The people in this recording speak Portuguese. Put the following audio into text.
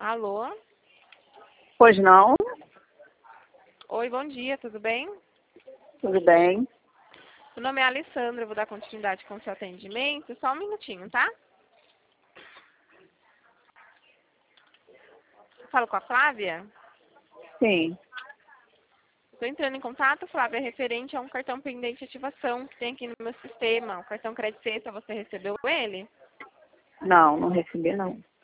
Alô? Pois não? Oi, bom dia, tudo bem? Tudo bem? Meu nome é Alessandra, eu vou dar continuidade com o seu atendimento. Só um minutinho, tá? Falo com a Flávia? Sim. Estou entrando em contato, Flávia, referente a um cartão pendente de ativação que tem aqui no meu sistema. O cartão Crédito Sexta, você recebeu ele? Não, não recebi não.